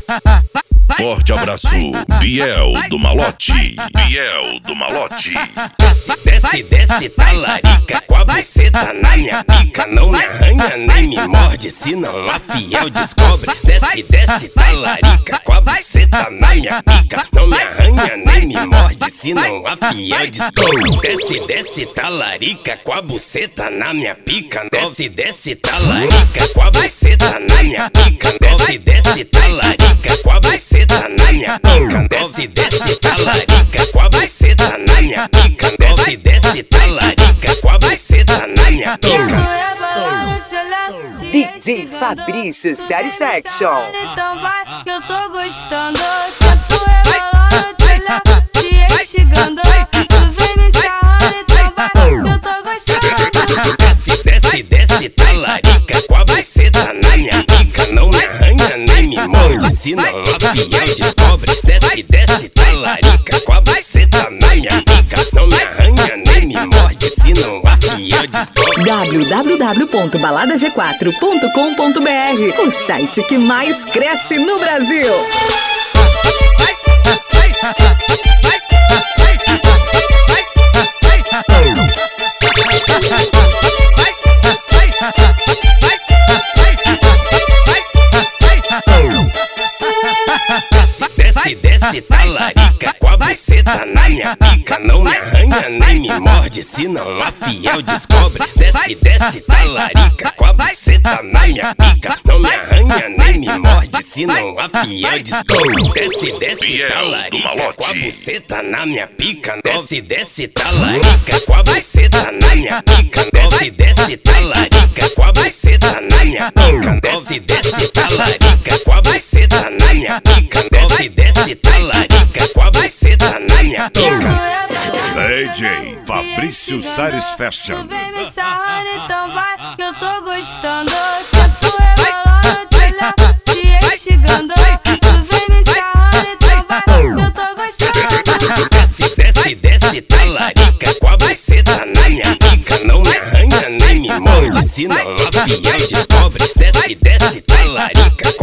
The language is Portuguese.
Forte abraço, Biel do Malote. Biel do Malote. Desce, desce, talarica, com a buceta na minha pica. Não me arranha nem me morde, senão a fiel descobre. Desce, desce, talarica, com a buceta na minha pica. Não me arranha nem me morde, senão a fiel descobre. Desce, desce, talarica, com a buceta na minha pica. Desce, desce, talarica, com a buceta na minha pica. Desce, desce, talarica, com a buceta na minha pica. Desce, desce, talarica, com a buceta na minha pica. Desce, desce, talarica, com a buceta na minha pica. DJ Fabrício Satisfaction. Então vai, que eu tô gostando. Sento rebolando, te olhar, te instigando. Tu vem me sarrando, então vai, que eu tô gostando. Desce, desce, desce, talarica, com a buceta na minha pica. Não me arranha nem me morde, senão a fiel descobre. Desce, desce, talarica, com a buceta na minha pica. Não me arranha nem me morde, senão a fiel descobre. www.baladag4.com.br, o site que mais cresce no Brasil. Desce, desce, talarica, com a buceta na minha pica. Não me arranha nem me morde, senão a fiel descobre. Desce, desce, talarica, com a buceta na minha pica. Não me arranha nem me morde, senão a fiel descobre. Desce, desce, talarica, com a buceta na minha pica. Desce, desce, talarica, com a buceta na minha pica. Desce, desce, talarica, com a buceta na minha pica. Desce, desce, talarica, com a buceta na minha pica. Desce, desce, talarica, com a buceta na minha pica. DJ Fabrício Satisfaction. Tu vem me sarrando, então vai, que eu tô gostando. Sento rebolando, te olhar, te instigando. Tu vem me sarrando, então vai, que eu tô gostando. Desce, desce, desce, talarica, com a buceta na minha pica. Não me arranha nem me morde, senão a fiel descobre. Desce, desce, talarica,